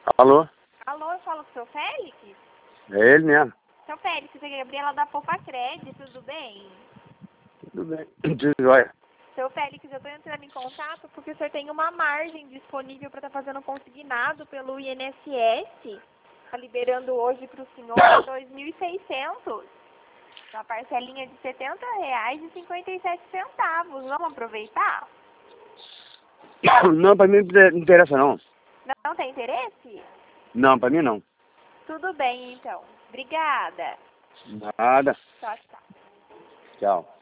Alô? Alô, eu falo com o seu Félix? É ele mesmo. Seu Félix, você é Gabriela da Poupa Crédito, tudo bem? Tudo bem. Tudo jóia. Seu Félix, eu estou entrando em contato porque o senhor tem uma margem disponível para estar fazendo consignado pelo INSS. Está liberando hoje para o senhor 2.600. Uma parcelinha de R$ 70,57. Vamos aproveitar? Não, pra mim não interessa não. Não tem interesse? Não, pra mim não. Tudo bem, então. Obrigada. Nada. Tchau, tchau. Tchau.